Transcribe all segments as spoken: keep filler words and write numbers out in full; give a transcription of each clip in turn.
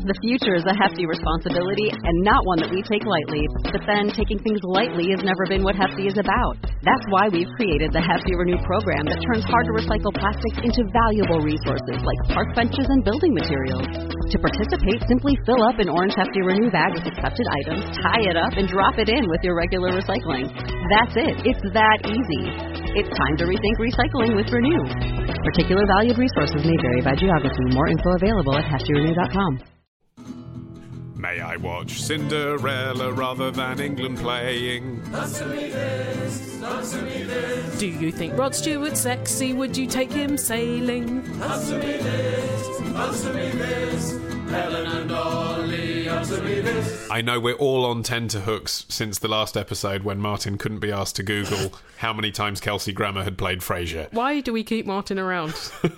The future is a hefty responsibility and not one that we take lightly. But then, taking things lightly has never been what Hefty is about. That's why we've created the Hefty Renew program that turns hard-to-recycle plastics into valuable resources like park benches and building materials. To participate, simply fill up an orange Hefty Renew bag with accepted items, tie it up, and drop it in with your regular recycling. That's it. It's that easy. It's time to rethink recycling with Renew. Particular valued resources may vary by geography. More info available at hefty renew dot com. May I watch Cinderella rather than England playing? Answer me this, answer me this. Do you think Rod Stewart's sexy? Would you take him sailing? Answer me this, answer me this. Helen and Ollie, answer me this. I know we're all on tenterhooks since the last episode when Martin couldn't be asked to Google how many times Kelsey Grammer had played Frasier. Why do we keep Martin around?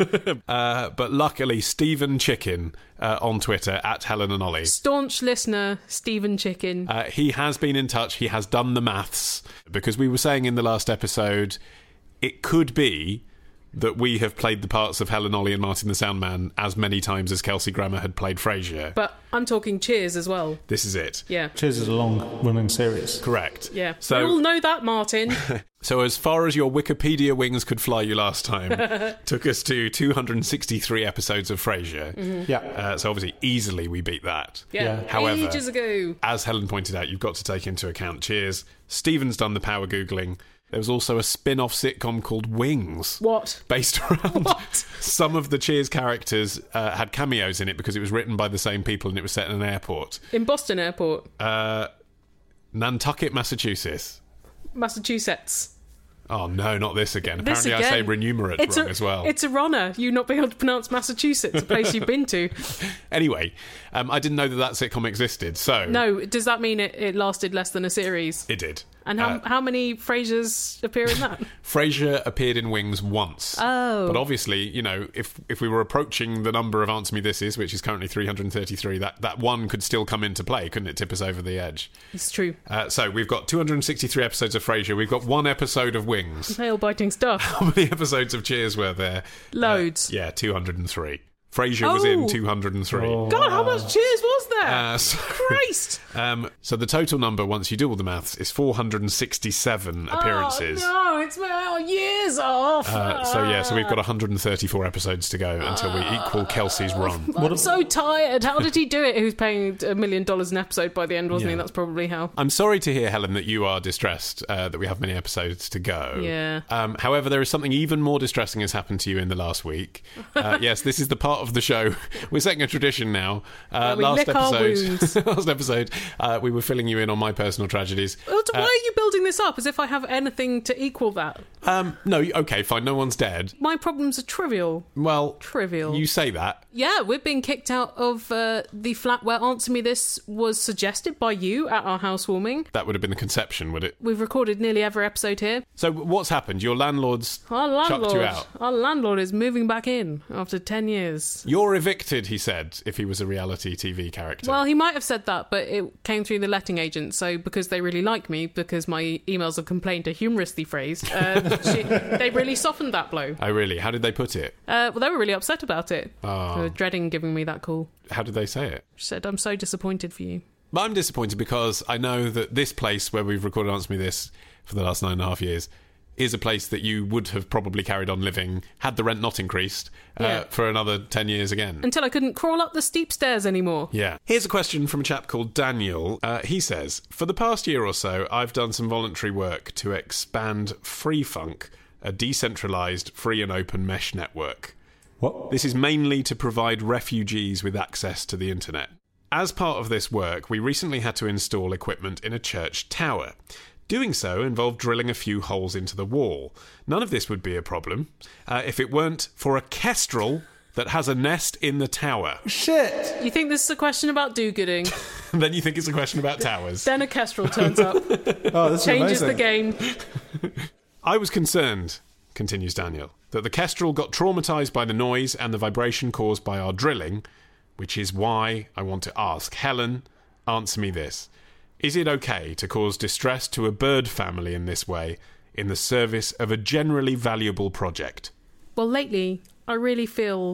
uh, but luckily, Stephen Chicken uh, on Twitter, at Helen and Ollie. Staunch listener, Stephen Chicken. Uh, he has been in touch. He has done the maths. Because we were saying in the last episode, it could be that we have played the parts of Helen, Ollie and Martin the Soundman as many times as Kelsey Grammer had played Frasier. But I'm talking Cheers as well. This is it. Yeah. Cheers is a long-running series. Correct. Yeah. So, we all know that, Martin. So as far as your Wikipedia wings could fly you last time, took us to two hundred sixty-three episodes of Frasier. Mm-hmm. Yeah. Uh, so obviously, easily we beat that. Yeah. Yeah. However, ages ago. as Helen pointed out, you've got to take into account Cheers. Stephen's done the power Googling. There was also a spin-off sitcom called Wings. What? Based around What? some of the Cheers characters uh, had cameos in it because it was written by the same people and it was set in an airport. In Boston Airport. Uh, Nantucket, Massachusetts. Massachusetts. Oh, no, not this again. This Apparently again. I say remunerate It's wrong a, as well. It's a runner, you not being able to pronounce Massachusetts, a place you've been to. Anyway, um, I didn't know that that sitcom existed, so... No, does that mean it, it lasted less than a series? It did. And how, Uh, how many Frasers appear in that? Frasier appeared in Wings once. Oh. But obviously, you know, if if we were approaching the number of Answer Me This Is, which is currently three hundred thirty-three, that, that one could still come into play, couldn't it? Tip us over the edge. It's true. Uh, so we've got two hundred sixty-three episodes of Frasier. We've got one episode of Wings. Nail-biting stuff. How many episodes of Cheers were there? Loads. Uh, yeah, two hundred three. Frasier was Oh. in two hundred three. Oh. God, how much Cheers was there? Uh, so, Christ! um, so the total number, once you do all the maths, is four hundred sixty-seven appearances. Oh, no, it's oh, years off. Uh, so yeah, so we've got one hundred thirty-four episodes to go until we equal Kelsey's run. I'm so tired. How did he do it? He was paying a million dollars an episode by the end, wasn't he? Yeah. That's probably how. I'm sorry to hear, Helen, that you are distressed uh, that we have many episodes to go. Yeah. Um, however, there is something even more distressing has happened to you in the last week. Uh, yes, this is the part of the show. We're setting a tradition now. Uh, Where we last lick our episode, wounds. last episode, uh, we were filling you in on my personal tragedies. Well, Why Uh, are you building this up as if I have anything to equal that? Um, no, okay, fine. No one's dead. My problems are trivial. Well, Trivial. You say that. Yeah, we're being kicked out of uh, the flat where Answer Me This was suggested by you at our housewarming. That would have been the conception, would it? We've recorded nearly every episode here. So what's happened? Your landlord's Our chucked landlord, you out. our landlord is moving back in after ten years. You're evicted, he said, if he was a reality T V character. Well, he might have said that, but it came through the letting agent. So because they really like me, because my emails of complaint are humorously phrased, uh, she, they really softened that blow. Oh, really? How did they put it? Uh, well, they were really upset about it. Oh. They were dreading giving me that call. How did they say it? She said, I'm so disappointed for you. But I'm disappointed because I know that this place where we've recorded Answer Me This for the last nine and a half years is a place that you would have probably carried on living had the rent not increased uh, Yeah. for another ten years again. Until I couldn't crawl up the steep stairs anymore. Yeah. Here's a question from a chap called Daniel. Uh, he says, for the past year or so, I've done some voluntary work to expand FreeFunk, a decentralised, free and open mesh network. What? This is mainly to provide refugees with access to the internet. As part of this work, we recently had to install equipment in a church tower. Doing so involved drilling a few holes into the wall. None of this would be a problem uh, if it weren't for a kestrel that has a nest in the tower. Shit! You think this is a question about do-gooding? Then you think it's a question about towers. Then a kestrel turns up, Oh, this is changes the amazing. game. I was concerned, continues Daniel, that the kestrel got traumatised by the noise and the vibration caused by our drilling, which is why I want to ask Helen, answer me this. Is it okay to cause distress to a bird family in this way in the service of a generally valuable project? Well, lately, I really feel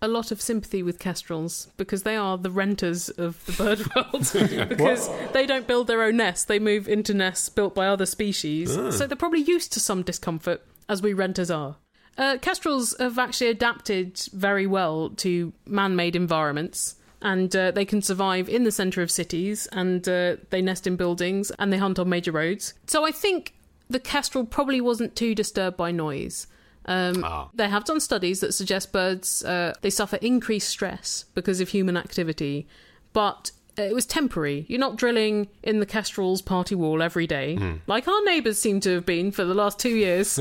a lot of sympathy with kestrels because they are the renters of the bird world. Because they don't build their own nests, they move into nests built by other species. Ah. So they're probably used to some discomfort, as we renters are. Uh, kestrels have actually adapted very well to man-made environments. And uh, they can survive in the centre of cities, and uh, they nest in buildings, and they hunt on major roads. So I think the kestrel probably wasn't too disturbed by noise. Um, ah. They have done studies that suggest birds, uh, they suffer increased stress because of human activity, but it was temporary. You're not drilling in the kestrel's party wall every day, mm. like our neighbours seem to have been for the last two years.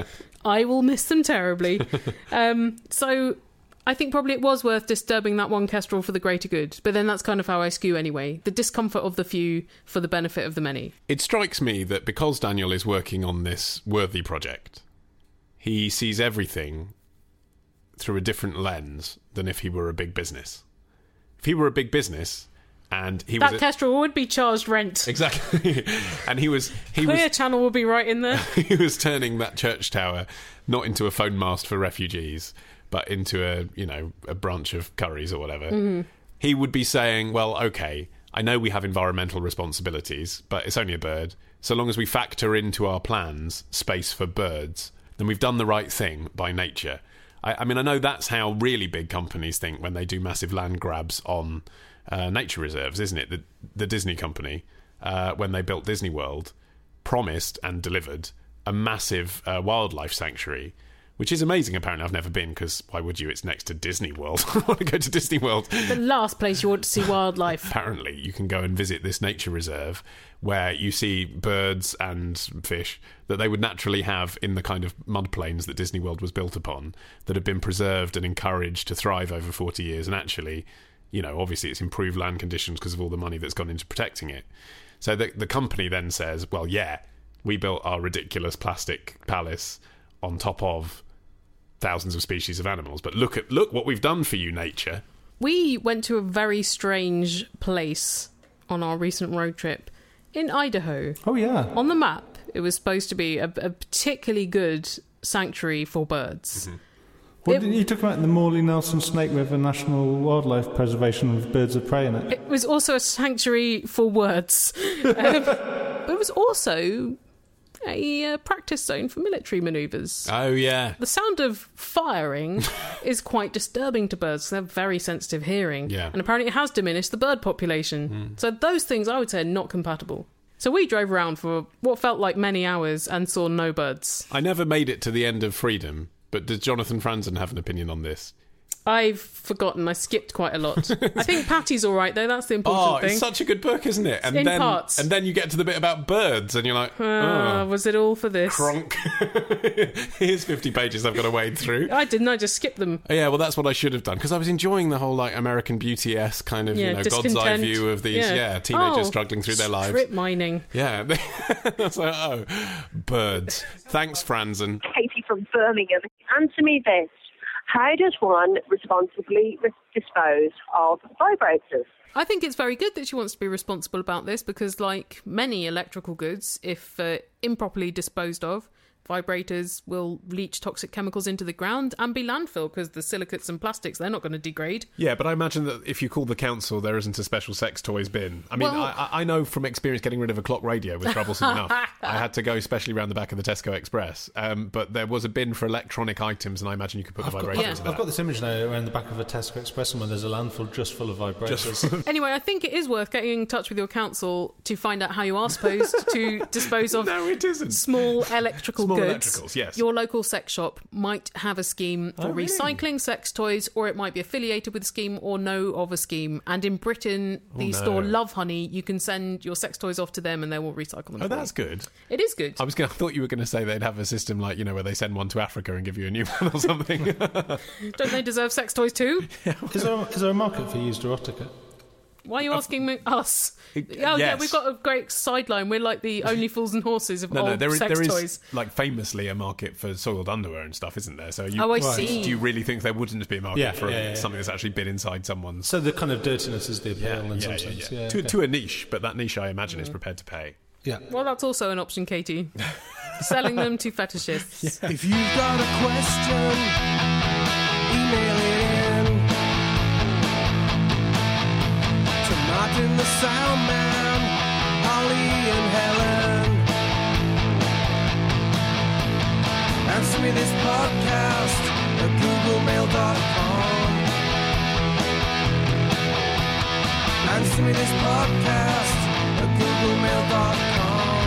I will miss them terribly. Um, so... I think probably it was worth disturbing that one kestrel for the greater good, but then that's kind of how I skew anyway. The discomfort of the few for the benefit of the many. It strikes me that because Daniel is working on this worthy project, he sees everything through a different lens than if he were a big business. If he were a big business and he that was... That kestrel would be charged rent. Exactly. And he was... He Clear was, Channel would be right in there. He was turning that church tower not into a phone mast for refugees, but into a, you know, a branch of Currys or whatever, mm-hmm. he would be saying, well, okay, I know we have environmental responsibilities, but it's only a bird. So long as we factor into our plans space for birds, then we've done the right thing by nature. I, I mean, I know that's how really big companies think when they do massive land grabs on uh, nature reserves, isn't it? The, the Disney company, uh, when they built Disney World, promised and delivered a massive uh, wildlife sanctuary, which is amazing. Apparently, I've never been, because why would you? It's next to Disney World. I want to go to Disney World. The last place you want to see wildlife. Apparently, you can go and visit this nature reserve where you see birds and fish that they would naturally have in the kind of mud plains that Disney World was built upon, that have been preserved and encouraged to thrive over forty years. And actually, you know, obviously it's improved land conditions because of all the money that's gone into protecting it. So the, the company then says, well, yeah, we built our ridiculous plastic palace on top of thousands of species of animals, but look at look what we've done for you, nature. We went to a very strange place on our recent road trip in Idaho. Oh yeah. On the map, it was supposed to be a, a particularly good sanctuary for birds. Mm-hmm. What did you talk about in the Morley Nelson Snake River National Wildlife Preservation with birds of prey in it? It was also a sanctuary for words. um, it was also a uh, practice zone for military manoeuvres. Oh, yeah. The sound of firing is quite disturbing to birds. They have very sensitive hearing. Yeah. And apparently it has diminished the bird population. Mm. So those things, I would say, are not compatible. So we drove around for what felt like many hours and saw no birds. I never made it to the end of Freedom, but does Jonathan Franzen have an opinion on this? I've forgotten. I skipped quite a lot. I think Patty's all right, though. That's the important oh, thing. It's such a good book, isn't it? And in then, parts. And then you get to the bit about birds, and you're like, uh, oh, was it all for this? Cronk. Here's fifty pages I've got to wade through. I didn't. I just skipped them. Oh, yeah, well, that's what I should have done, because I was enjoying the whole like American Beauty-esque kind of, yeah, you know, God's eye view of these, yeah, yeah teenagers oh, struggling through their lives. Strip mining. Yeah. That's like, oh, birds. Thanks, Franzen. Katie from Birmingham. Answer me this. How does one responsibly dispose of vibrators? I think it's very good that she wants to be responsible about this because, like many electrical goods, if uh, improperly disposed of, vibrators will leach toxic chemicals into the ground and be landfill because the silicates and plastics, they're not going to degrade. Yeah, but I imagine that if you call the council, there isn't a special sex toys bin. I mean, well, I, I know from experience getting rid of a clock radio was troublesome enough. I had to go especially around the back of the Tesco Express. Um, but there was a bin for electronic items, and I imagine you could put I've the got, vibrator yeah. into that. I've got this image now around the back of a Tesco Express somewhere there's a landfill just full of vibrators. Anyway, I think it is worth getting in touch with your council to find out how you are supposed to dispose of no, it isn't. small electrical small goods. Electricals, yes. Your local sex shop might have a scheme for oh, really? recycling sex toys, or it might be affiliated with a scheme or know of a scheme. And in Britain, oh, the no. store Love Honey, you can send your sex toys off to them and they will recycle them. Oh, that's you. good. It is good. I was gonna, I thought you were going to say they'd have a system like, you know, where they send one to Africa and give you a new one or something. Don't they deserve sex toys too? Yeah. Is there, is there a market for used erotica? Why are you asking me, us? Oh, yes. yeah, we've got a great sideline. We're like the only fools and horses of no, old no, there is, sex there is, toys. like, famously a market for soiled underwear and stuff, isn't there? So you, oh, I right. see. Do you really think there wouldn't be a market yeah, for yeah, yeah, something that's actually been inside someone's... So the kind of dirtiness is the appeal yeah, in yeah, some yeah, sense. Yeah. Yeah, to, okay. to a niche, but that niche, I imagine, mm. is prepared to pay. Yeah. Well, that's also an option, Katie. Selling them to fetishists. Yeah. If you've got a question, email it in. Martin the sound man, Ollie and Helen. Answer me this podcast at google mail dot com. Answer me this podcast at google mail dot com.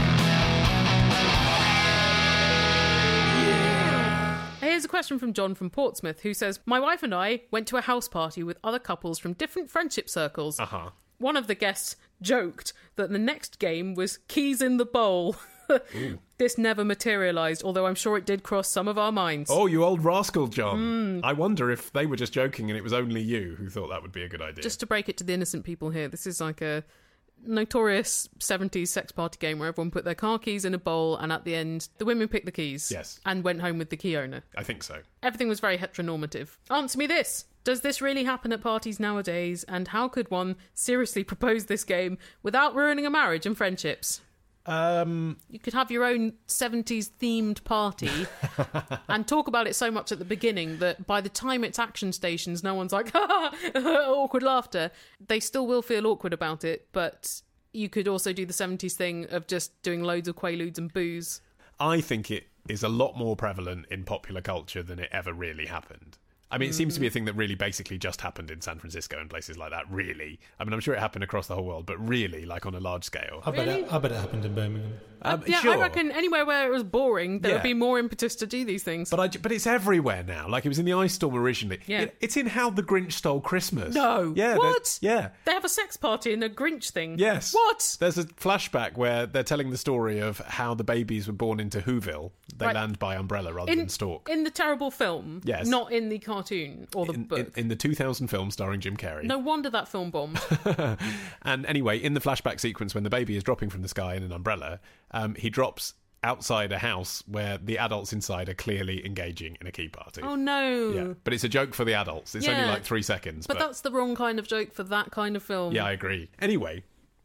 Yeah. Here's a question from John from Portsmouth, who says, my wife and I went to a house party with other couples from different friendship circles. Uh-huh. One of the guests joked that the next game was keys in the bowl. This never materialised, although I'm sure it did cross some of our minds. Oh, you old rascal, John. Mm. I wonder if they were just joking and it was only you who thought that would be a good idea. Just to break it to the innocent people here, this is like a notorious seventies sex party game where everyone put their car keys in a bowl and at the end the women picked the keys. Yes. And went home with the key owner. I think so. Everything was very heteronormative. Answer me this. Does this really happen at parties nowadays? And how could one seriously propose this game without ruining a marriage and friendships? Um, You could have your own seventies themed party and talk about it so much at the beginning that by the time it's action stations, no one's like, ha awkward laughter. They still will feel awkward about it, but you could also do the seventies thing of just doing loads of quaaludes and booze. I think it is a lot more prevalent in popular culture than it ever really happened. I mean, it seems to be a thing that really basically just happened in San Francisco and places like that, really. I mean, I'm sure it happened across the whole world, but really, like on a large scale. I bet, Really? it, I bet it happened in Birmingham. Um, yeah, sure. I reckon anywhere where it was boring, there Yeah. would be more impetus to do these things. But I, but it's everywhere now. Like, it was in the Ice Storm originally. Yeah. It, it's in How the Grinch Stole Christmas. No. Yeah. What? there- Yeah. They have a sex party and a Grinch thing. Yes. What? There's a flashback where they're telling the story of how the babies were born into Whoville. They Right. land by umbrella rather than stalk. In the terrible film. Yes. Not in the cartoon or the In, book. in, in the two thousand film starring Jim Carrey. No wonder that film bombed. And anyway, in the flashback sequence when the baby is dropping from the sky in an umbrella, um, he drops outside a house where the adults inside are clearly engaging in a key party. Oh no. Yeah, but it's a joke for the adults. It's only Yeah. like three seconds. But that's the wrong kind of joke for that kind of film. Yeah, I agree. Anyway,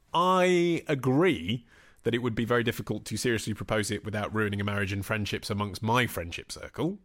I agree that it would be very difficult to seriously propose it without ruining a marriage and friendships amongst my friendship circle.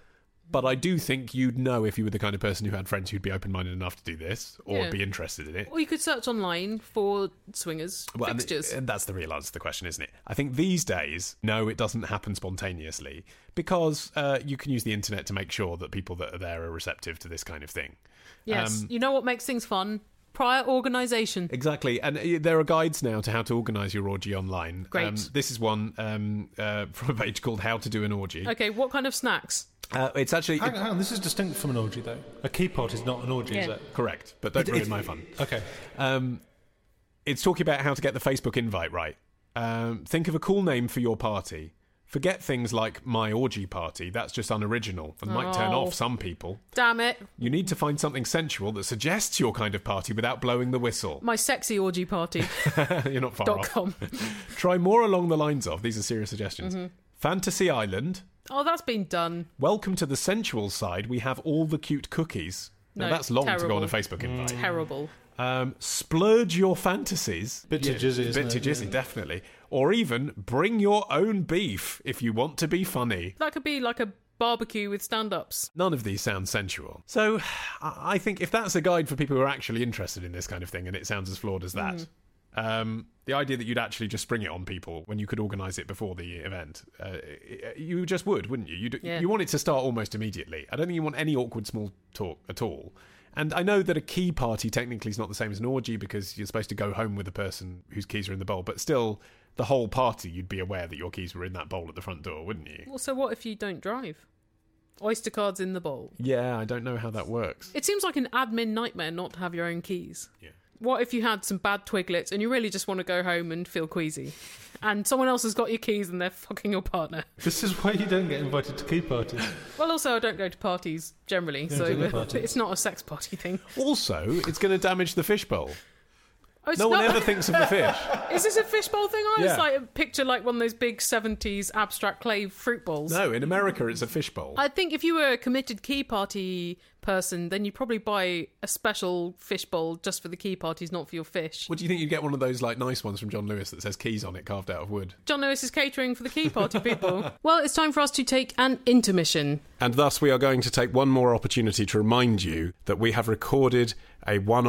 But I do think you'd know if you were the kind of person who had friends who'd be open-minded enough to do this or Yeah. be interested in it. Or you could search online for swingers Well, and, fixtures. and that's the real answer to the question, isn't it? I think these days, no, it doesn't happen spontaneously because uh, you can use the internet to make sure that people that are there are receptive to this kind of thing. yes. Um, You know what makes things fun? Prior organisation. Exactly, and uh, there are guides now to how to organise your orgy online. Great. Um, this is one um, uh, from a page called How to Do an Orgy. Okay, what kind of snacks? Uh, it's actually Hang on, hang on, this is distinct from an orgy, though. A key party is not an orgy, is Yeah. it? correct, but don't It- ruin it- my fun. Okay. Um, it's talking about how to get the Facebook invite right. Um, think of a cool name for your party. Forget things like my orgy party. That's just unoriginal and might turn Oh. off some people. Damn it. You need to find something sensual that suggests your kind of party without blowing the whistle. My sexy orgy party. You're not far dot off. com. Try more along the lines of, these are serious suggestions, Mm-hmm. Fantasy Island. Oh, that's been done. Welcome to the sensual side. We have all the cute cookies. Now No, that's long to go on a terrible. Facebook invite. Terrible. Um, splurge your fantasies. Bit too jizzy, isn't Bit too it? jizzy, Yeah. definitely. Or even bring your own beef if you want to be funny. That could be like a barbecue with stand-ups. None of these sound sensual. So I I think if that's a guide for people who are actually interested in this kind of thing and it sounds as flawed as that, um, the idea that you'd actually just spring it on people when you could organise it before the event, uh, you just would, wouldn't you? You'd, Yeah. You want it to start almost immediately. I don't think you want any awkward small talk at all. And I know that a key party technically is not the same as an orgy because you're supposed to go home with the person whose keys are in the bowl, but still, the whole party, you'd be aware that your keys were in that bowl at the front door, wouldn't you? Also, what if you don't drive? Oyster cards in the bowl. Yeah, I don't know how that works. It seems like an admin nightmare not to have your own keys. Yeah. What if you had some bad twiglets and you really just want to go home and feel queasy? And someone else has got your keys and they're fucking your partner. This is why you don't get invited to key parties. Well, also, I don't go to parties generally, don't so do the parties. it's not a sex party thing. Also, it's going to damage the fishbowl. Oh, it's No one not- ever thinks of the fish. Is this a fishbowl thing? I Yeah. was like a picture like one of those big seventies abstract clay fruit bowls. No, in America, it's a fishbowl. I think if you were a committed key party person, then you'd probably buy a special fish bowl just for the key parties, not for your fish. What do you think? You'd get one of those like nice ones from John Lewis that says keys on it, carved out of wood. John Lewis is catering for the key party people. Well, it's time for us to take an intermission. And thus, we are going to take one more opportunity to remind you that we have recorded a one-off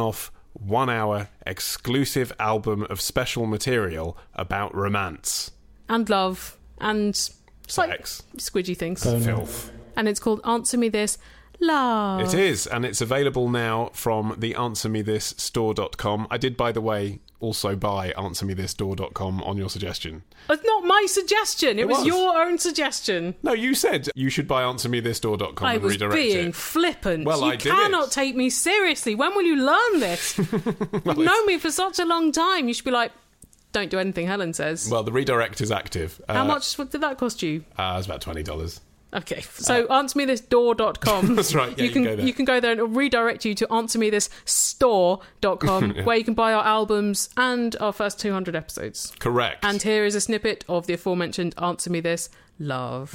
one-hour exclusive album of special material about romance. And love. And sex. Like squidgy things. Filth. And it's called Answer Me This Love. It is, and it's available now from the answer me this store dot com. I did, by the way, also buy answer me this store dot com on your suggestion. It's not my suggestion. It, It was, was. your own suggestion. No, you said you should buy answer me this store dot com I and was redirect being it. flippant. Well, you I did cannot it. take me seriously. When will you learn this? You've known me for such a long time. You should be like, don't do anything Helen says. Well, the redirect is active. How Uh, much did that cost you? Uh, it's about twenty dollars. Okay, so uh, answer me this door dot com. That's right, yeah, you, you can, can go there. You can go there and it'll redirect you to answer me this store dot com Yeah. where you can buy our albums and our first two hundred episodes. Correct. And here is a snippet of the aforementioned Answer Me This Love.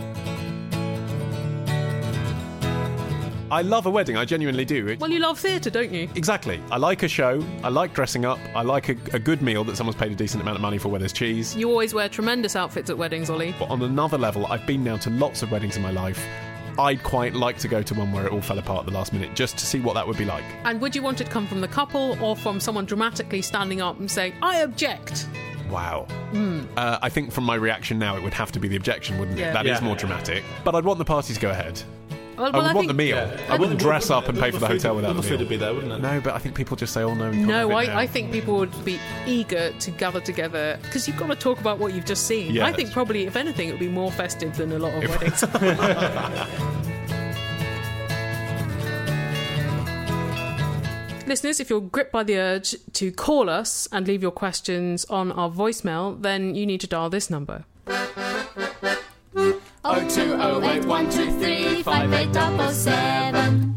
I love a wedding, I genuinely do. It- Well, you love theatre, don't you? Exactly. I like a show, I like dressing up, I like a, a good meal that someone's paid a decent amount of money for where there's cheese. You always wear tremendous outfits at weddings, Ollie. But on another level, I've been now to lots of weddings in my life. I'd quite like to go to one where it all fell apart at the last minute, just to see what that would be like. And would you want it to come from the couple or from someone dramatically standing up and saying, I object? Wow. Uh, I think from my reaction now, it would have to be the objection, wouldn't Yeah. it? That is Yeah. more dramatic. But I'd want the party to go ahead. Well, I well, would I want think- the meal. Yeah. I wouldn't dress up and Wouldn't pay for the food- hotel without wouldn't the the meal. food would be there, wouldn't it? No, but I think people just say, oh no, you can't No, have it now. I, I think people would be eager to gather together because you've got to talk about what you've just seen. Yeah, I think that's probably, if anything, it would be more festive than a lot of weddings. Listeners, if you're gripped by the urge to call us and leave your questions on our voicemail, then you need to dial this number. oh two oh eight one two three five eight double seven.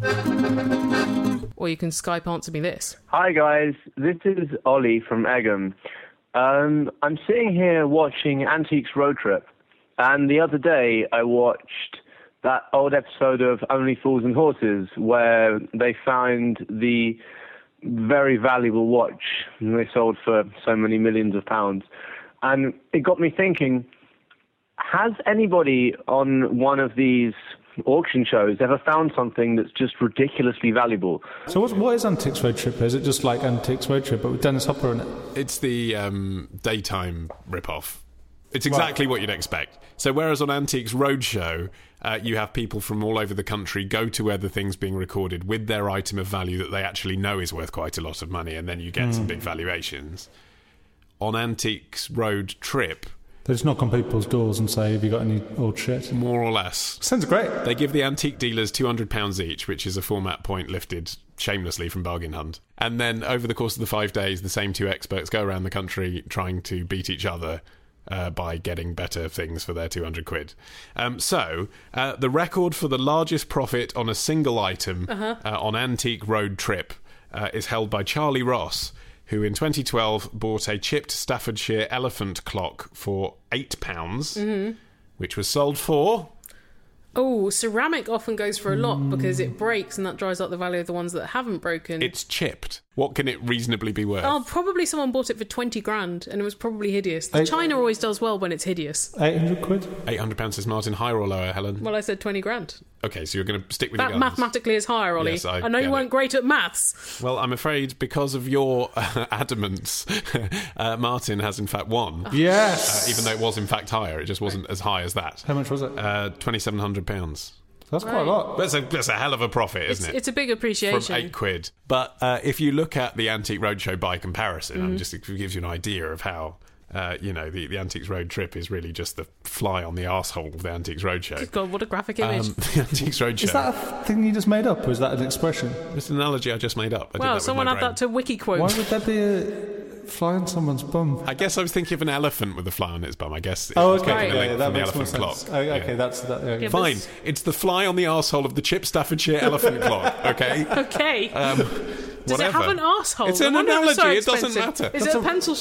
Or you can Skype Answer Me This. Hi guys, this is Ollie from Egham. Um, I'm sitting here watching Antiques Road Trip, and the other day I watched that old episode of Only Fools and Horses where they found the very valuable watch they sold for so many millions of pounds. And it got me thinking, has anybody on one of these auction shows ever found something that's just ridiculously valuable? So what, what is Antiques Road Trip? Is it just like Antiques Road Trip, but with Dennis Hopper in it? It's the um, daytime rip-off. It's exactly what you'd expect. So whereas on Antiques Roadshow, uh, you have people from all over the country go to where the thing's being recorded with their item of value that they actually know is worth quite a lot of money, and then you get some big valuations. On Antiques Road Trip, They just knock on people's doors and say, have you got any old shit? more or less, Sounds great. they give the antique dealers two hundred pounds each, which is a format point lifted shamelessly from Bargain Hunt. And then over the course of the five days, the same two experts go around the country trying to beat each other uh, by getting better things for their two hundred quid. Um, so, uh, the record for the largest profit on a single item uh, on Antique Road Trip uh, is held by Charlie Ross, who in twenty twelve bought a chipped Staffordshire elephant clock for eight pounds, which was sold for... Oh, ceramic often goes for a lot because it breaks and that dries up the value of the ones that haven't broken. It's chipped. What can it reasonably be worth? Oh, probably someone bought it for twenty grand and it was probably hideous. Hey- China always does well when it's hideous. eight hundred quid? eight hundred pounds is Martin, higher or lower, Helen? Well, I said twenty grand. Okay, so you're going to stick with That your guns. mathematically is higher, Ollie. Yes, I know get you weren't it. great at maths. Well, I'm afraid because of your uh, adamance, uh, Martin has in fact won. Yes! Uh, even though it was in fact higher, it just wasn't as high as that. How much was it? Uh, twenty-seven hundred pounds. That's quite a lot. That's a, that's a hell of a profit, isn't It's, it? it's a big appreciation. From eight quid. But uh, if you look at the Antique Roadshow by comparison, Mm-hmm. and just it gives you an idea of how, uh, you know, the, the Antiques Road Trip is really just the fly on the arsehole of the Antiques Roadshow. God, what a graphic image. Um, the Antiques Roadshow. Is that a thing you just made up, or is that an expression? It's an analogy I just made up. I did that Wow, with someone my add brain. that to WikiQuote. Why would there be a fly on someone's bum? I guess I was thinking of an elephant with a fly on its bum. I guess it Oh, was okay. getting a Right. link Yeah, that from the makes more elephant sense. clock. Oh, okay, Yeah. that's that. Yeah. Yeah, Fine. This- It's the fly on the arsehole of the Chip Staffordshire elephant clock, okay? Okay. Um, Does whatever. it have an arsehole? It's No an wonder it was so analogy, it doesn't expensive. matter. Is That's it a, a- pencil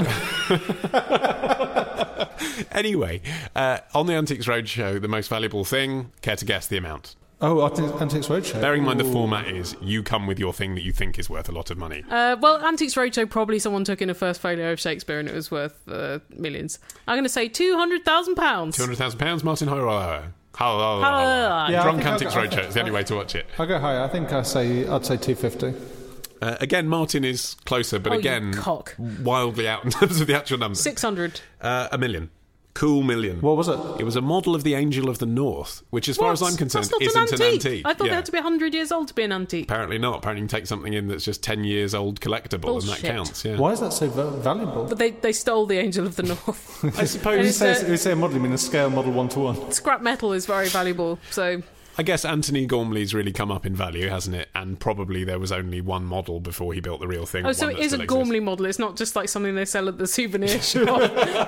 sharpener? Anyway, uh, on the Antiques Roadshow, the most valuable thing, care to guess the amount? Oh, Antiques Antiques Roadshow. Bearing in mind the Ooh. format is you come with your thing that you think is worth a lot of money. Uh, well, Antiques Roadshow, probably someone took in a first folio of Shakespeare and it was worth uh, millions. I'm going to say two hundred thousand pounds. two hundred thousand pounds, Martin Hoyer. Hello. Hello. Yeah, I Drunk think I'll Antiques go- I Roadshow, think- it's the only way to watch it. I'll go higher. I think I say I'd say two fifty. Uh, again, Martin is closer, but Oh, you again, cock. wildly out in terms of the actual numbers. six hundred. Uh, a million. Cool million. What was it? It was a model of the Angel of the North, which, as far as I'm concerned, That's not isn't an antique. an antique. I thought Yeah. they had to be one hundred years old to be an antique. Apparently not. Apparently you can take something in that's just ten years old collectible, and that Bullshit. counts. Yeah. Why is that so va- valuable? But they, they stole the Angel of the North. I When you suppose. say, uh, when you say a model, you mean a scale model one to one? Scrap metal is very valuable, so... I guess Anthony Gormley's really come up in value, hasn't it? And probably there was only one model before he built the real thing. Oh, so one it that is a still Gormley model. It's not just like something they sell at the souvenir shop.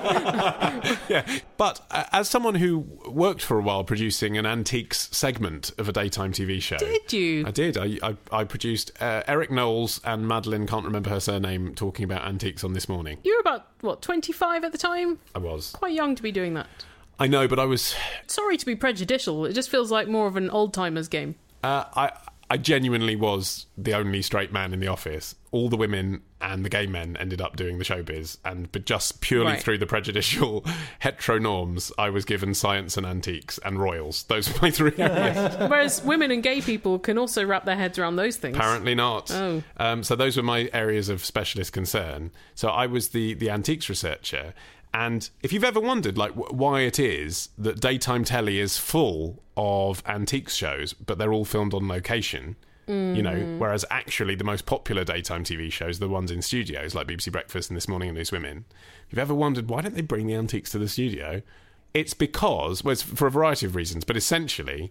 exists. Yeah, but uh, as someone who worked for a while producing an antiques segment of a daytime T V show, Did you? I did. I I, I produced uh, Eric Knowles and Madeline, can't remember her surname, talking about antiques on This Morning. You were about, what, twenty-five at the time? I was. Quite young to be doing that. I know, but I was. Sorry to be prejudicial. It just feels like more of an old-timers game. Uh, I I genuinely was the only straight man in the office. All the women and the gay men ended up doing the showbiz, and but just purely Right. through the prejudicial hetero norms, I was given science and antiques and royals. Those were my three areas. Whereas women and gay people can also wrap their heads around those things. Apparently not. Oh. Um, so those were my areas of specialist concern. So I was the the antiques researcher. And if you've ever wondered, like, w- why it is that daytime telly is full of antiques shows, but they're all filmed on location, you know, whereas actually the most popular daytime T V shows, the ones in studios, like B B C Breakfast and This Morning and Loose Women, if you've ever wondered, why don't they bring the antiques to the studio? It's because, well, it's for a variety of reasons, but essentially,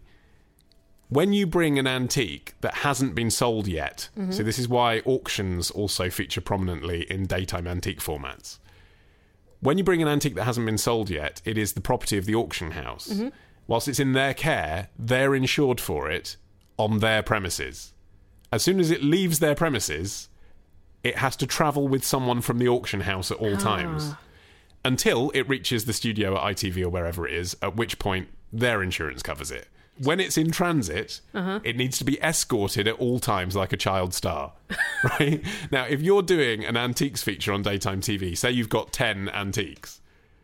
when you bring an antique that hasn't been sold yet, so this is why auctions also feature prominently in daytime antique formats. When you bring an antique that hasn't been sold yet, it is the property of the auction house. Mm-hmm. Whilst it's in their care, they're insured for it on their premises. As soon as it leaves their premises, it has to travel with someone from the auction house at all ah. times until it reaches the studio at I T V or wherever it is, at which point their insurance covers it. When it's in transit, uh-huh. it needs to be escorted at all times like a child star, right? Now, if you're doing an antiques feature on daytime T V, say you've got ten antiques,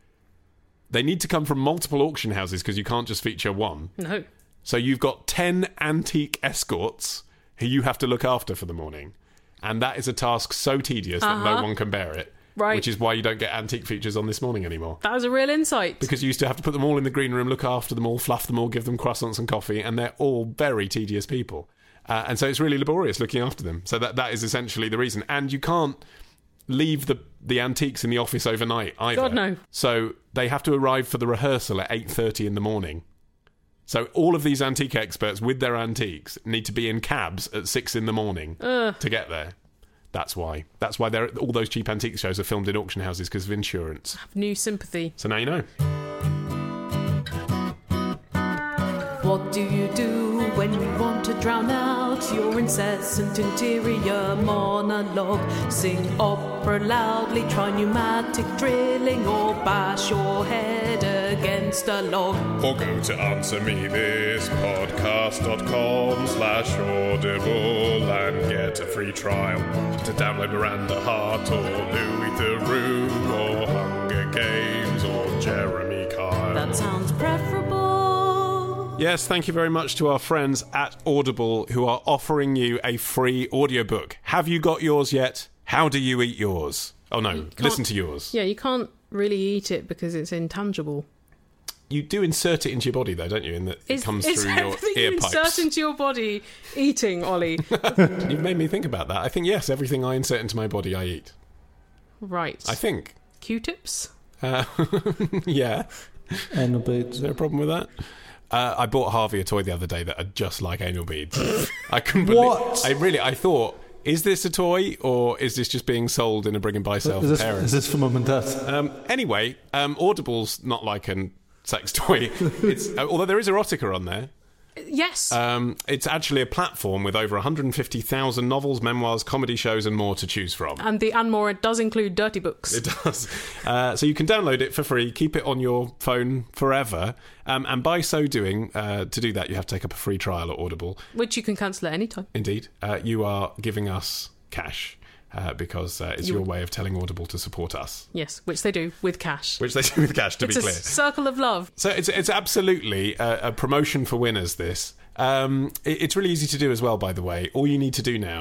they need to come from multiple auction houses because you can't just feature one. No. So you've got ten antique escorts who you have to look after for the morning. And that is a task so tedious uh-huh. that no one can bear it. Right. Which is why you don't get antique features on This Morning anymore. That was a real insight. Because you used to have to put them all in the green room, look after them all, fluff them all, give them croissants and coffee, and they're all very tedious people. Uh, and so it's really laborious looking after them. So that that is essentially the reason. And you can't leave the, the antiques in the office overnight either. God, no. So they have to arrive for the rehearsal at eight thirty in the morning. So all of these antique experts with their antiques need to be in cabs at six in the morning Ugh. to get there. That's why. That's why all those cheap antique shows are filmed in auction houses because of insurance. I have new sympathy. So now you know. What do you do when you want to drown out your incessant interior monologue? Sing opera loudly, try pneumatic drilling, or bash your head against a log. Or go to answer me this podcast dot com slash audible and get a free trial to download Miranda Hart or Louis Theroux or Hunger Games or Jeremy Kyle. That sounds preferable. Yes, thank you very much to our friends at Audible who are offering you a free audiobook. Have you got yours yet? How do you eat yours? Oh no, listen to yours. Yeah, you can't really eat it because it's intangible. You do insert it into your body, though, don't you? In that it is, comes is through your ear you pipes. Insert into your body, eating, Ollie. You've made me think about that. I think yes, everything I insert into my body, I eat. Right. I think. Q-tips. Uh, yeah. Anal beads. Is there a problem with that? Uh, I bought Harvey a toy the other day that are just like anal beads. I couldn't believe. What? I really. I thought. Is this a toy, or is this just being sold in a bring and buy sale Is for this, parents? is this for mum and dad? Um, anyway, um, Audible's not like a sex toy. It's uh, although there is erotica on there. Yes. Um, it's actually a platform with over one hundred fifty thousand novels, memoirs, comedy shows, and more to choose from. And the and more, it does include dirty books. It does. Uh, so you can download it for free, keep it on your phone forever, um, and by so doing, uh, to do that, you have to take up a free trial at Audible. Which you can cancel at any time. Indeed. Uh, you are giving us cash. Uh, because uh, it's You- your way of telling Audible to support us. Yes, which they do with cash. Which they do with cash, to it's be a clear. circle of love. So it's it's absolutely a, a promotion for winners, this. Um, it, it's really easy to do as well, by the way. All you need to do now,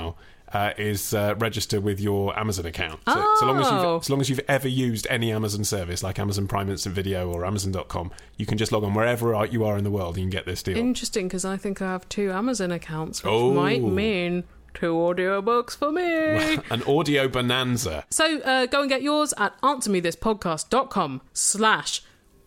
uh, is uh, register with your Amazon account. So, Oh. so long as you've, so long as you've ever used any Amazon service like Amazon Prime Instant Video or Amazon dot com, you can just log on wherever you are in the world and you can get this deal. Interesting, because I think I have two Amazon accounts, which Oh. might mean two audiobooks for me. An audio bonanza. So uh, go and get yours at answer me this podcast dot com slash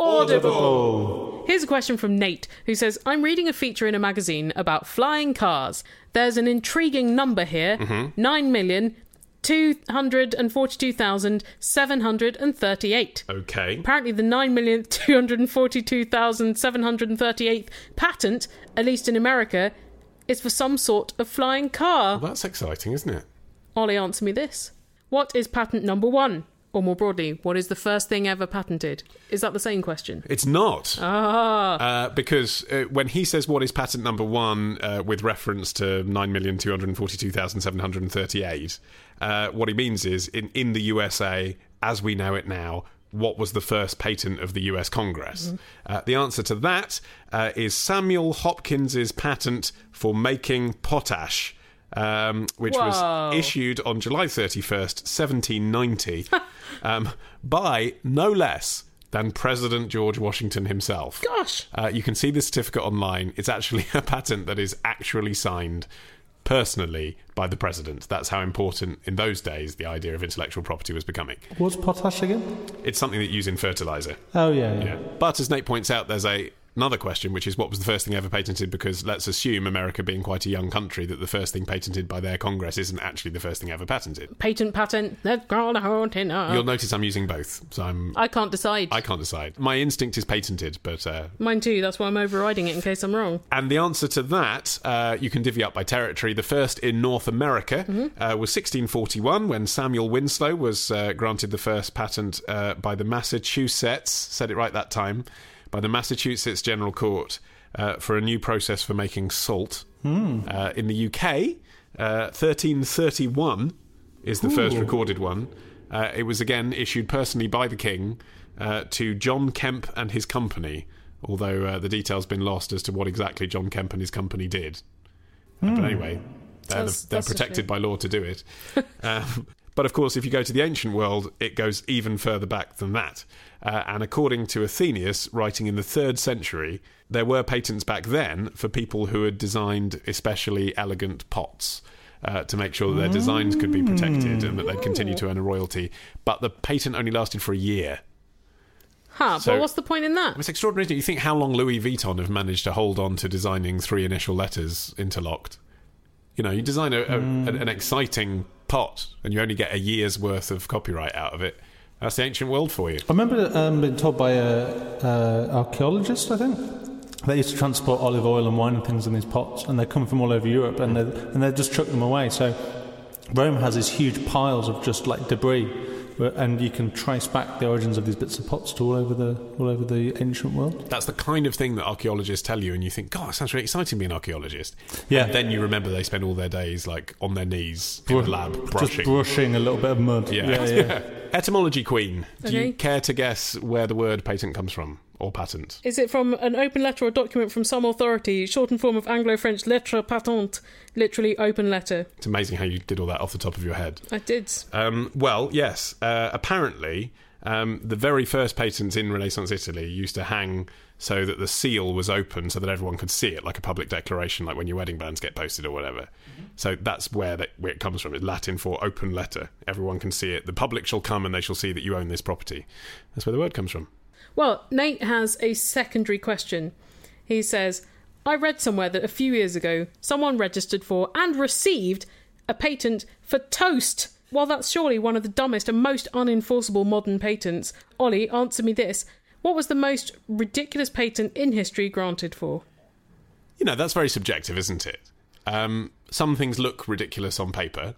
audible. Here's a question from Nate, who says, I'm reading a feature in a magazine about flying cars. There's an intriguing number here, Mm-hmm. nine million two hundred forty-two thousand seven hundred thirty-eight. Okay. Apparently the nine million two hundred forty-two thousand seven hundred thirty-eighth patent, at least in America, is for some sort of flying car. Well, that's exciting, isn't it? Ollie, answer me this. What is patent number one? Or more broadly, what is the first thing ever patented? Is that the same question? It's not. Ah. Uh, because uh, when he says what is patent number one uh, with reference to nine million two hundred forty-two thousand seven hundred thirty-eight, uh, what he means is, in, in the U S A, as we know it now, what was the first patent of the U S Congress? Mm-hmm. Uh, the answer to that uh, is Samuel Hopkins's patent for making potash. Um, which Whoa. was issued on July thirty-first, seventeen ninety, um, by no less than President George Washington himself. Gosh! Uh, you can see the certificate online. It's actually a patent that is actually signed personally by the president. That's how important in those days the idea of intellectual property was becoming. What's potash again? It's something that you use in fertiliser. Oh, yeah, yeah. Yeah. But as Nate points out, there's a another question, which is what was the first thing ever patented, because let's assume, America being quite a young country, that the first thing patented by their Congress isn't actually the first thing ever patented. Patent, patent, let's grow the whole thing up. You'll notice I'm using both, so I'm... I can't decide. I can't decide. My instinct is patented, but... Uh, Mine too, that's why I'm overriding it in case I'm wrong. and the answer to that, uh, you can divvy up by territory. The first in North America Mm-hmm. uh, was sixteen forty-one, when Samuel Winslow was uh, granted the first patent uh, by the Massachusetts, said it right that time, by the Massachusetts General Court uh, for a new process for making salt. Hmm. Uh, in the U K, uh, thirteen thirty-one is the first Ooh. recorded one. Uh, it was again issued personally by the King uh, to John Kemp and his company, although uh, the details been lost as to what exactly John Kemp and his company did. Uh, but anyway, they're, That's- the, they're that's a protected shame. by law to do it. um, but of course, if you go to the ancient world, it goes even further back than that. Uh, and according to Athenaeus, writing in the third century, there were patents back then for people who had designed especially elegant pots uh, to make sure that their designs could be protected and that they'd continue to earn a royalty. But the patent only lasted for a year. Huh, So- but what's the point in that? It's extraordinary. Isn't it? You think how long Louis Vuitton have managed to hold on to designing three initial letters interlocked. You know, you design a, a, an exciting pot and you only get a year's worth of copyright out of it. That's the ancient world for you. I remember um, being told by an archaeologist, I think, they used to transport olive oil and wine and things in these pots, and they come from all over Europe, and they and they just chuck them away. So Rome has these huge piles of just like debris, where, and you can trace back the origins of these bits of pots to all over the all over the ancient world. That's the kind of thing that archaeologists tell you, and you think, God, it sounds really exciting being an archaeologist. Yeah. And then you remember they spend all their days like on their knees in the lab brushing. Just brushing a little bit of mud. Yeah. yeah, yeah. Etymology queen. Do you Okay. care to guess where the word patent comes from? Or patent? Is it from an open letter or document from some authority, shortened form of Anglo-French lettre patente, literally open letter? It's amazing how you did all that off the top of your head. I did. Um, well, yes. Uh, apparently, um, the very first patents in Renaissance Italy used to hang so that the seal was open so that everyone could see it, like a public declaration, like when your wedding bands get posted or whatever. Mm-hmm. So that's where, that, where it comes from. It's Latin for open letter. Everyone can see it. The public shall come and they shall see that you own this property. That's where the word comes from. Well, Nate has a secondary question. He says, I read somewhere that a few years ago, someone registered for and received a patent for toast. While that's surely one of the dumbest and most unenforceable modern patents, Ollie, answer me this. What was the most ridiculous patent in history granted for? You know, that's very subjective, isn't it? Um, some things look ridiculous on paper,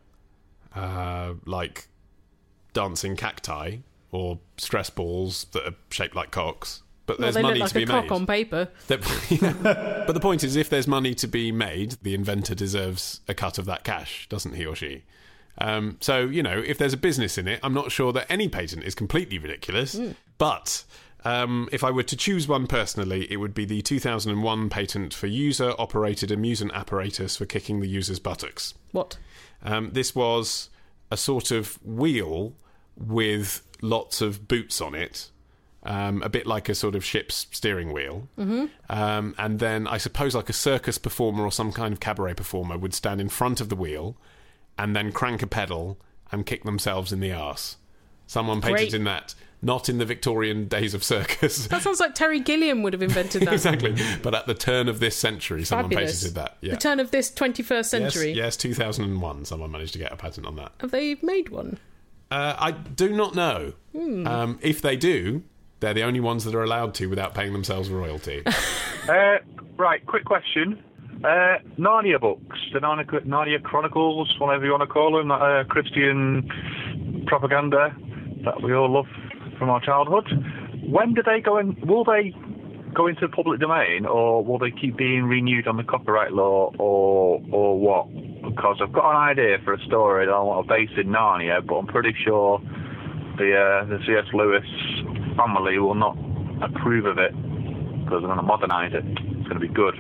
uh, like dancing cacti or stress balls that are shaped like cocks. But Well, there's they money look like to be a cock made. on paper. That- yeah. But the point is, if there's money to be made, the inventor deserves a cut of that cash, doesn't he or she? Um, so, you know, if there's a business in it, I'm not sure that any patent is completely ridiculous. Mm. But um, if I were to choose one personally, it would be the two thousand one patent for user-operated amusement apparatus for kicking the user's buttocks. What? Um, this was a sort of wheel with lots of boots on it, um, a bit like a sort of ship's steering wheel. Mm-hmm. Um, and then I suppose like a circus performer or some kind of cabaret performer would stand in front of the wheel and then crank a pedal and kick themselves in the arse. Someone painted Great. in that, not in the Victorian days of circus. That sounds like Terry Gilliam would have invented that. Exactly. But at the turn of this century, someone Fabulous. patented that. Yeah. The turn of this twenty-first century. Yes, yes, two thousand one, someone managed to get a patent on that. Have they made one? Uh, I do not know. Hmm. Um, if they do, they're the only ones that are allowed to without paying themselves royalty. uh, right, quick question. Uh, Narnia books, the Narnia, Narnia Chronicles, whatever you want to call them, that uh, Christian propaganda that we all love from our childhood. When do they go in? Will they go into the public domain, or will they keep being renewed on the copyright law, or or what? Because I've got an idea for a story that I want to base in Narnia, but I'm pretty sure the uh, the C S Lewis family will not approve of it because they're going to modernise it. It's going to be good.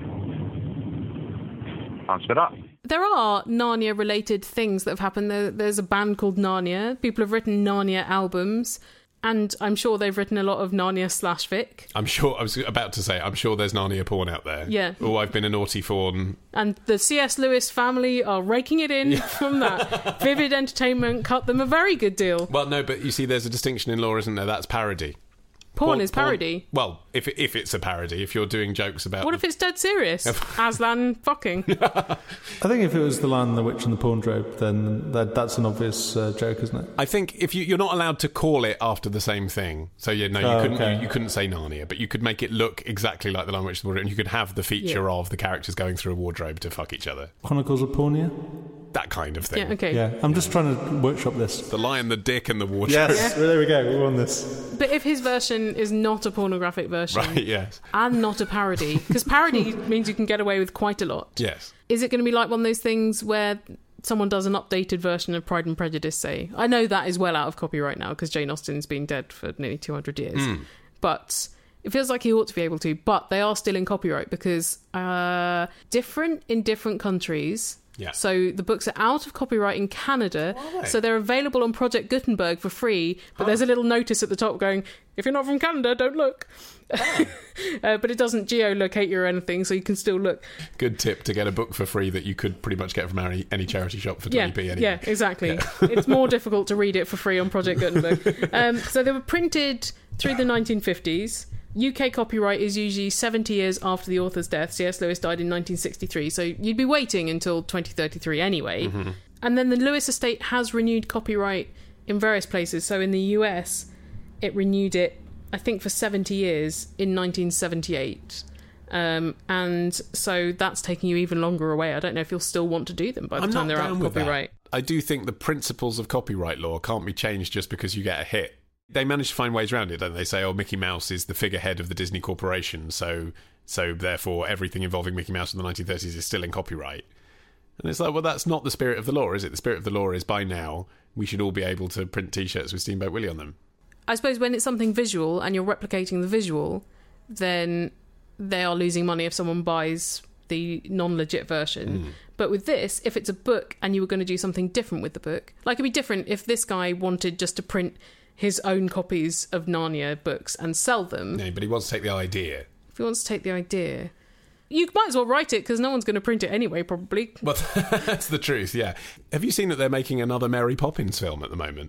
Thanks for that. There are Narnia-related things that have happened. There, there's a band called Narnia. People have written Narnia albums, and I'm sure they've written a lot of Narnia slash Vic. I'm sure, I was about to say, I'm sure there's Narnia porn out there. Yeah. Oh, I've been a naughty fawn. And the C S Lewis family are raking it in from that. Vivid Entertainment cut them a very good deal. Well, no, but you see, there's a distinction in law, isn't there? That's parody. Porn is parody. Well, if if it's a parody, if you're doing jokes about... What if it's dead serious? Aslan fucking. I think if it was The Lion, the Witch and the Pawn Drope, then that, that's an obvious uh, joke, isn't it? I think if you, you're not allowed to call it after the same thing. So, yeah, no, you, Oh, couldn't, okay. you, you couldn't say Narnia, but you could make it look exactly like The Lion, Witch and the Wardrobe, and you could have the feature Yeah. of the characters going through a wardrobe to fuck each other. Chronicles of Pornia? That kind of thing. Yeah, okay. Yeah, I'm just trying to workshop this. The lion, the dick, and the wardrobe. Yes, well, there we go, we won this. But if his version is not a pornographic version Right, yes. and not a parody, because parody means you can get away with quite a lot. Yes. Is it going to be like one of those things where someone does an updated version of Pride and Prejudice, say? I know that is well out of copyright now because Jane Austen's been dead for nearly two hundred years. Mm. But it feels like he ought to be able to. But they are still in copyright because uh, different in different countries. Yeah. So the books are out of copyright in Canada, Are they? so they're available on Project Gutenberg for free, but there's a little notice at the top going, if you're not from Canada, don't look. uh, but it doesn't geolocate you or anything, so you can still look. Good tip to get a book for free that you could pretty much get from any, any charity shop for Yeah, twenty p anyway. yeah, exactly. It's more difficult to read it for free on Project Gutenberg. Um, so they were printed through the nineteen fifties. U K copyright is usually seventy years after the author's death. C S Lewis died in nineteen sixty-three, so you'd be waiting until twenty thirty-three anyway. Mm-hmm. And then the Lewis estate has renewed copyright in various places. So in the U S, it renewed it, I think, for seventy years in nineteen seventy-eight. Um, and so that's taking you even longer away. I don't know if you'll still want to do them by the I'm time not they're out down of with that. copyright. I do think the principles of copyright law can't be changed just because you get a hit. They manage to find ways around it, don't they? Say, oh, Mickey Mouse is the figurehead of the Disney Corporation, so so therefore everything involving Mickey Mouse in the nineteen thirties is still in copyright. And it's like, well, that's not the spirit of the law, is it? The spirit of the law is, by now, we should all be able to print T-shirts with Steamboat Willie on them. I suppose when it's something visual and you're replicating the visual, then they are losing money if someone buys the non-legit version. Mm. But with this, if it's a book and you were going to do something different with the book, like it'd be different if this guy wanted just to print his own copies of Narnia books and sell them. No, but he wants to take the idea. If he wants to take the idea, you might as well write it because no one's going to print it anyway, probably. Well, that's the truth, yeah. Have you seen that they're making another Mary Poppins film at the moment?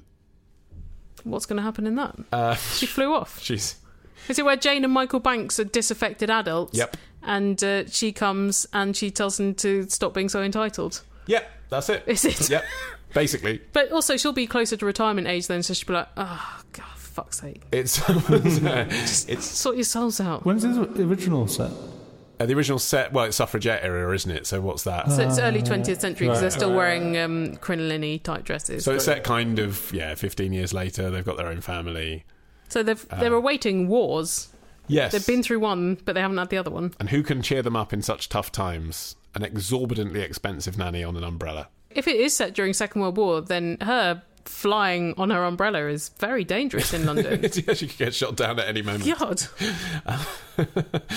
What's going to happen in that? Uh, she flew off. She's... Is it where Jane and Michael Banks are disaffected adults? Yep. And uh, she comes and she tells them to stop being so entitled. Yep, that's it. Is it? Yep, basically. But also, she'll be closer to retirement age then, so she'll be like, oh, God, fuck's sake. It's... uh, it's Sort yourselves out. When's the original set? Uh, the original set, well, it's suffragette era, isn't it? So what's that? So it's early twentieth century because right. they're still wearing um, crinoline type dresses. So it's set kind of, yeah, fifteen years later. They've got their own family. So they've, they're awaiting wars. Yes. They've been through one, but they haven't had the other one. And who can cheer them up in such tough times? An exorbitantly expensive nanny on an umbrella. If it is set during Second World War, then her flying on her umbrella is very dangerous in London. Yeah, she could get shot down at any moment. God.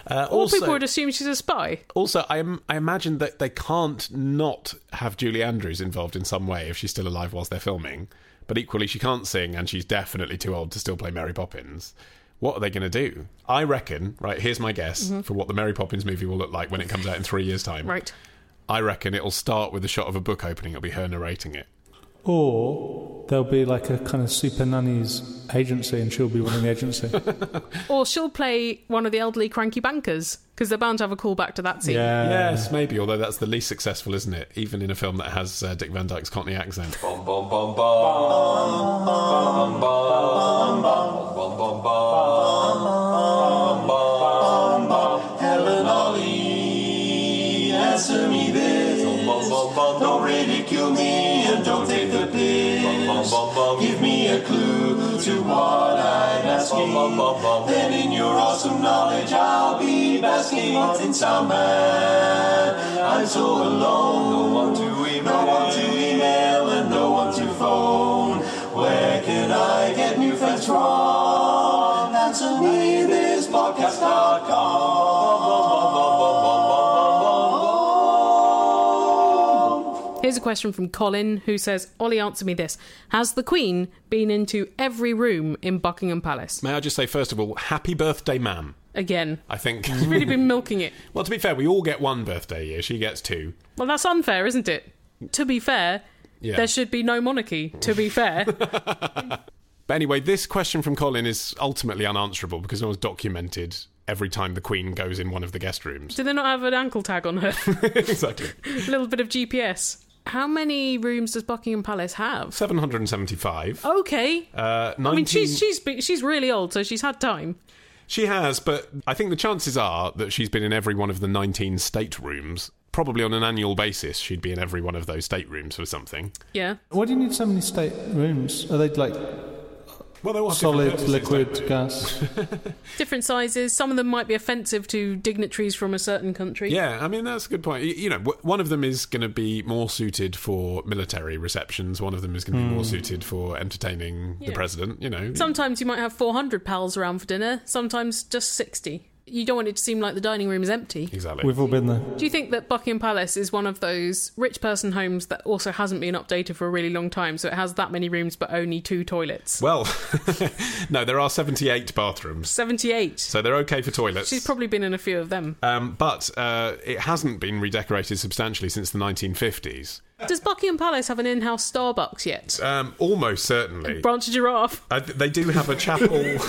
Uh, All also, people would assume she's a spy. Also, I, im- I imagine that they can't not have Julie Andrews involved in some way if she's still alive whilst they're filming. But equally, she can't sing, and she's definitely too old to still play Mary Poppins. What are they going to do? I reckon, right, here's my guess Mm-hmm. for what the Mary Poppins movie will look like when it comes out in three years' time. Right. I reckon it'll start with a shot of a book opening. It'll be her narrating it. Or there'll be like a kind of super nannies agency and she'll be running the agency. Or she'll play one of the elderly cranky bankers, because they're bound to have a callback to that scene. Yeah. Yes, maybe, although that's the least successful, isn't it? Even in a film that has uh, Dick Van Dyke's Cockney accent. Bum, bum, bum, bum, bum, bum, bum, bum, bum, bum, bum, bum. Helen Ollie, answer me this. Don't ridicule me and don't take the piss. Give me a clue to what I'm asking. Then in your awesome knowledge I'll be basking. In some man, I'm so alone. No one to email, no one to email and no one to phone. Where can I get new friends from? Answer me this podcast dot com. Here's a question from Colin, who says, Ollie, answer me this. Has the Queen been into every room in Buckingham Palace? May I just say, first of all, happy birthday, ma'am. Again. I think. She's really been milking it. Well, to be fair, we all get one birthday a year. She gets two. Well, that's unfair, isn't it? To be fair, Yeah. there should be no monarchy, to be fair. But anyway, this question from Colin is ultimately unanswerable because no one's documented every time the Queen goes in one of the guest rooms. Do they not have an ankle tag on her? Exactly. A little bit of G P S. How many rooms does Buckingham Palace have? seven hundred seventy-five. Okay. Uh, nineteen... I mean, she's she's be- she's really old, so she's had time. She has, but I think the chances are that she's been in every one of the nineteen staterooms. Probably on an annual basis, she'd be in every one of those staterooms for something. Yeah. Why do you need so many state rooms? Are they like well, they all have solid, different purposes, liquid, gas? Different sizes. Some of them might be offensive to dignitaries from a certain country. Yeah, I mean, that's a good point. You, you know, w- one of them is going to be more suited for military receptions. One of them is going to be Hmm. more suited for entertaining the Yeah. president, you know. Sometimes you might have four hundred pals around for dinner. Sometimes just sixty. You don't want it to seem like the dining room is empty. Exactly. We've all been there. Do you think that Buckingham Palace is one of those rich person homes that also hasn't been updated for a really long time, so it has that many rooms but only two toilets? Well, no, there are seventy-eight bathrooms. seventy-eight. So they're okay for toilets. She's probably been in a few of them. Um, but uh, it hasn't been redecorated substantially since the nineteen fifties. Does Buckingham Palace have an in-house Starbucks yet? Um, almost certainly. Branch of Giraffe. Uh, they do have a chapel.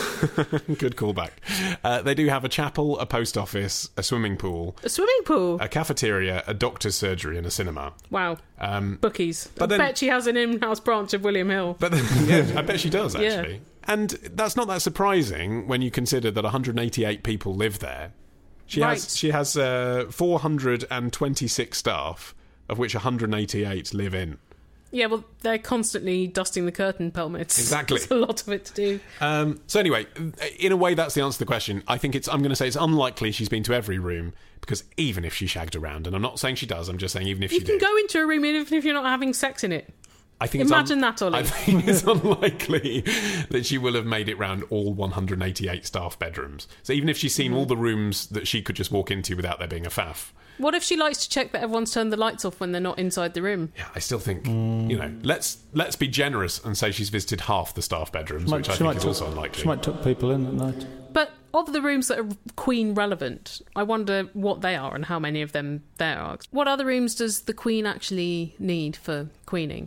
Good callback. Uh, they do have a chapel, a post office, a swimming pool, A swimming pool. a cafeteria, a doctor's surgery, and a cinema. Wow. Um, Bookies. but I then- bet she has an in-house branch of William Hill. but then, yeah, I bet she does Yeah. actually. And that's not that surprising when you consider that one hundred eighty-eight people live there. She Right. has she has uh, four hundred twenty-six staff, of which one hundred eighty-eight live in. Yeah, well, they're constantly dusting the curtain pelmets. Exactly. There's a lot of it to do. Um, so anyway, in a way, that's the answer to the question. I think it's. I'm going to say it's unlikely she's been to every room because even if she shagged around, and I'm not saying she does, I'm just saying even if You she can did, go into a room even if you're not having sex in it. I think Imagine it's un- that, Ollie. I think it's unlikely that she will have made it round all one hundred eighty-eight staff bedrooms. So even if she's seen Mm. all the rooms that she could just walk into without there being a faff, What if she likes to check that everyone's turned the lights off when they're not inside the room? yeah, I still think you know. Let's let's be generous and say she's visited half the staff bedrooms, She which I she think is tuck- also unlikely. She might tuck people in at night. But of the rooms that are Queen relevant, I wonder what they are and how many of them there are. What other rooms does the Queen actually need for queening?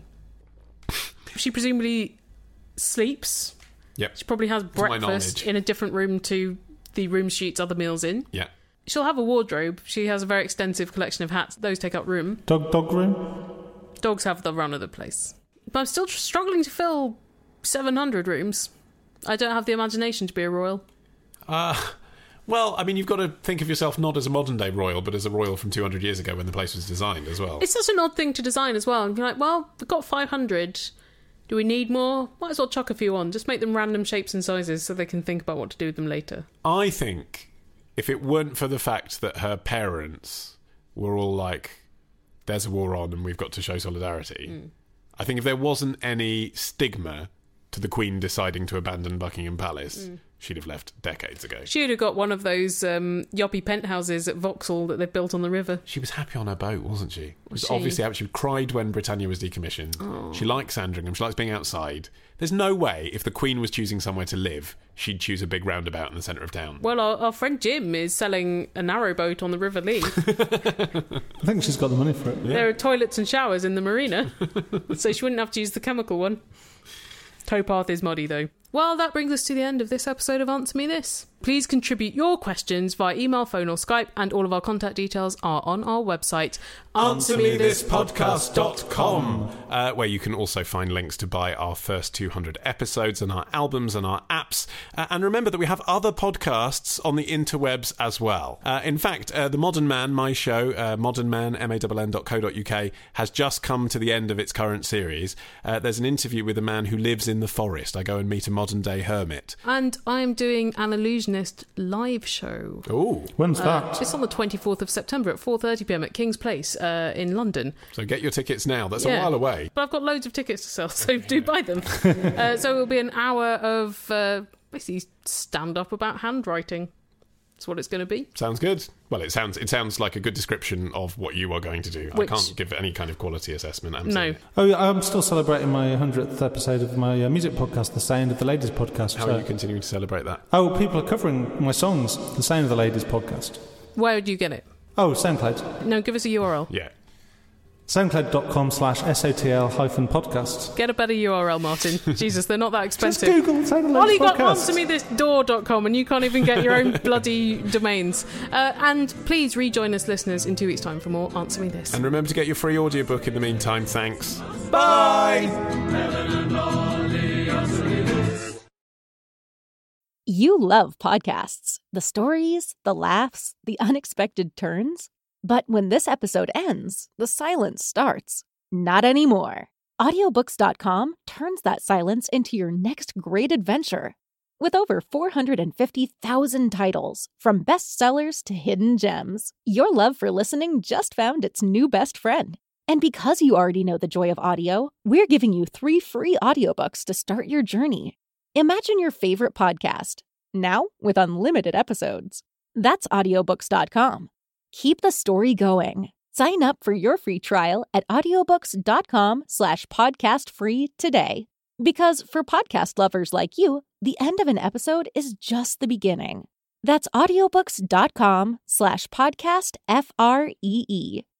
She presumably sleeps. Yep. She probably has my breakfast knowledge. in a different room to the room she eats other meals in. Yeah. She'll have a wardrobe. She has a very extensive collection of hats. Those take up room. Dog dog room? Dogs have the run of the place. But I'm still tr- struggling to fill seven hundred rooms. I don't have the imagination to be a royal. Uh, well, I mean, you've got to think of yourself not as a modern day royal, but as a royal from two hundred years ago when the place was designed as well. It's such an odd thing to design as well. And be like, well, we've got five hundred. Do we need more? Might as well chuck a few on. Just make them random shapes and sizes so they can think about what to do with them later. I think if it weren't for the fact that her parents were all like, there's a war on and we've got to show solidarity, Mm. I think if there wasn't any stigma to the Queen deciding to abandon Buckingham Palace, Mm. she'd have left decades ago. She would have got one of those um, yoppie penthouses at Vauxhall that they've built on the river. She was happy on her boat, wasn't she? Was was she? Obviously happy. She cried when Britannia was decommissioned. Oh. She likes Sandringham. She likes being outside. There's no way, if the Queen was choosing somewhere to live, she'd choose a big roundabout in the centre of town. Well, our, our friend Jim is selling a narrowboat on the River Lee. I think she's got the money for it. Yeah. There are toilets and showers in the marina, so she wouldn't have to use the chemical one. Towpath is muddy, though. Well, that brings us to the end of this episode of Answer Me This. Please contribute your questions via email, phone or Skype, and all of our contact details are on our website, answer me this podcast dot com, uh, where you can also find links to buy our first two hundred episodes and our albums and our apps. Uh, and remember that we have other podcasts on the interwebs as well. Uh, in fact, uh, The Modern Man, my show, uh, modern man, M A N N dot co dot U K, has just come to the end of its current series. Uh, there's an interview with a man who lives in the forest. I go and meet a modern-day hermit. And I'm doing an Illusionist live show. Oh, when's Uh, that? It's on the twenty-fourth of September at four thirty p m at King's Place uh, in London. So get your tickets now. That's Yeah. a while away. But I've got loads of tickets to sell, so do buy them. uh, so it'll be an hour of uh, basically stand-up about handwriting. That's what it's going to be. Sounds good. Well, it sounds it sounds like a good description of what you are going to do. Which- I can't give any kind of quality assessment. I'm No. saying. Oh, yeah, I'm still celebrating my hundredth episode of my uh, music podcast, The Sound of the Ladies podcast. How So- are you continuing to celebrate that? Oh, people are covering my songs, The Sound of the Ladies podcast. Where would you get it? Oh, SoundCloud. No, give us a U R L. Yeah. SoundCloud.com slash SOTL hyphen podcast. Get a better U R L, Martin. Jesus, they're not that expensive. Just Google Sound of the Ollie Ladies got podcast. answer me this door dot com and you can't even get your own bloody domains. Uh, and please rejoin us, listeners, in two weeks' time for more Answer Me This. And remember to get your free audiobook in the meantime. Thanks. Bye! You love podcasts, the stories, the laughs, the unexpected turns. But when this episode ends, the silence starts. Not anymore. audiobooks dot com turns that silence into your next great adventure. With over four hundred fifty thousand titles, from bestsellers to hidden gems, your love for listening just found its new best friend. And because you already know the joy of audio, we're giving you three free audiobooks to start your journey. Imagine your favorite podcast, now with unlimited episodes. That's audiobooks dot com. Keep the story going. Sign up for your free trial at audiobooks dot com slash podcast free today. Because for podcast lovers like you, the end of an episode is just the beginning. That's audiobooks dot com slash podcast F R E E.